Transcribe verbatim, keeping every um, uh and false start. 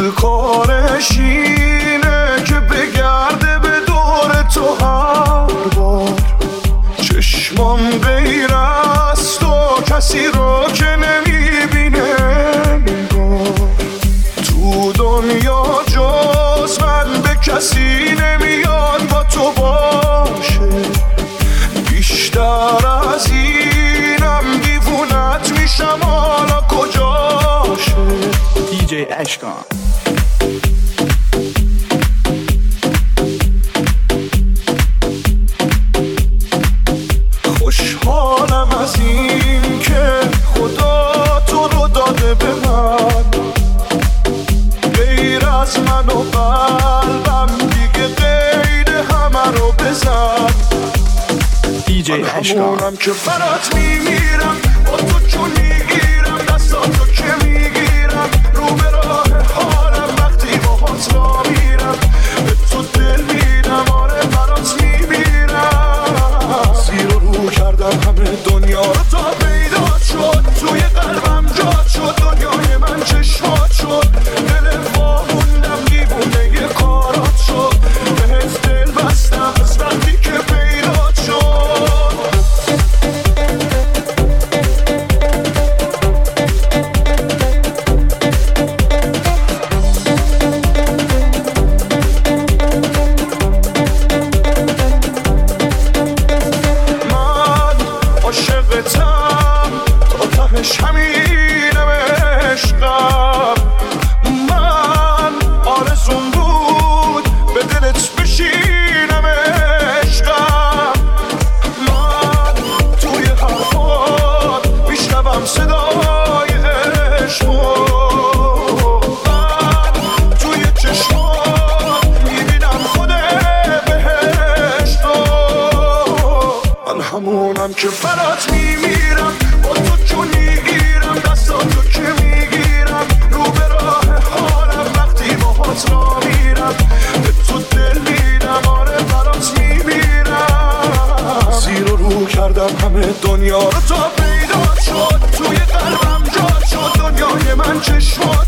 کارش اینه که بگرده به دور تو هر بار. چشمام غیر از تو کسی رو که نمیبینه نگار. تو دنیا جز من به کسی نمیاد با تو باشه. بیشتر از اینم دیوونت میشم حالا کجاشه. دی جی اشکان. خوشحالم از این که خدا تو رو داده به من. غیر از من و قلبم دیگه غیر همه رو بزن. دی جی اشکان. همونم که برات میمیرم، با تو چون میگیرم دستاتو که میگیرم. رو به راه حالم وقتی باهات را میرم. به تو دل میدم آره برات میمیرم. زیر و رو کردم همه دنیا رو تا پیدا شد. توی قلبم جاد شد دنیای من چشمات شد. دل واموندم دیوونه کارات شد. بهت دل بستم از وقتی که پیدا شد. عاشقتم تا تهش همینم عشقم. من آرزوم بود به دلت بشینم عشقم. من توی حرفات میشنوم صدای عشقو. من توی چشمات میبینم خود بهشتو. من همونم که برات میمیرم، با تو چون میگیرم دستاتو که میگیرم. رو به راه حالم وقتی باهات را میرم. به تو دل میدم آره برات میمیرم. زیر و رو کردم همه دنیا رو تا پیدا شد. توی قلبم جاد شد دنیای من چشمات